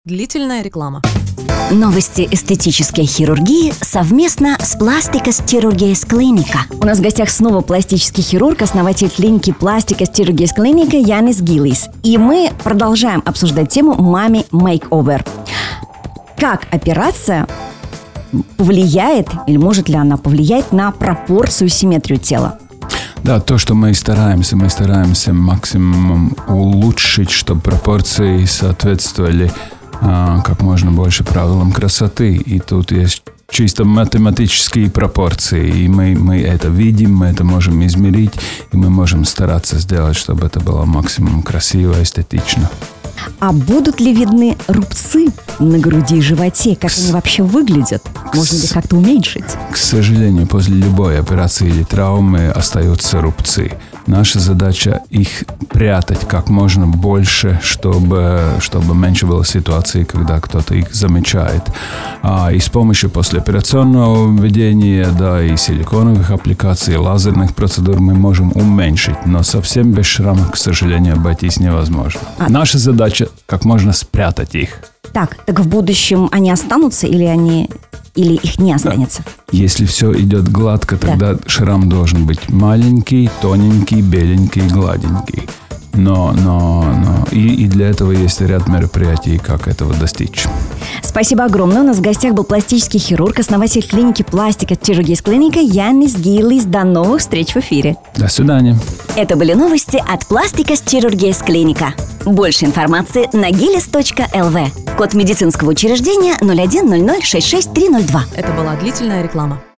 Длительная реклама. Новости эстетической хирургии совместно с Plastikas Chirurgijas Klinika. У нас в гостях снова пластический хирург, основатель клиники Plastikas Chirurgijas Klinika Янис Гилис. И мы продолжаем обсуждать тему Mommy Makeover. Как операция повлияет, или может ли она повлиять на пропорцию, симметрию тела? Да, то, что мы стараемся максимум улучшить, чтобы пропорции соответствовали как можно больше правилам красоты. И тут есть чисто математические пропорции. И мы это видим, мы это можем измерить, и мы можем стараться сделать, чтобы это было максимум красиво, эстетично. А будут ли видны рубцы на груди и животе? Как они вообще выглядят? Можно ли как-то уменьшить? К сожалению, после любой операции или травмы остаются рубцы. Наша задача их прятать как можно больше, чтобы меньше было ситуаций, когда кто-то их замечает. И с помощью послеоперационного введения, и силиконовых аппликаций, лазерных процедур мы можем уменьшить. Но совсем без шрама, к сожалению, обойтись невозможно. Наша задача как можно спрятать их. Так в будущем они останутся или их не останется? Если все идет гладко, тогда шрам должен быть маленький, тоненький, беленький, гладенький. Но и для этого есть ряд мероприятий, как этого достичь. Спасибо огромное. У нас в гостях был пластический хирург, основатель клиники Plastikas Chirurgijas Klinika Янис Гилис. До новых встреч в эфире. До свидания. Это были новости от Plastikas Chirurgijas Klinika. Больше информации на gilis.lv. Код медицинского учреждения 010066 302. Это была длительная реклама.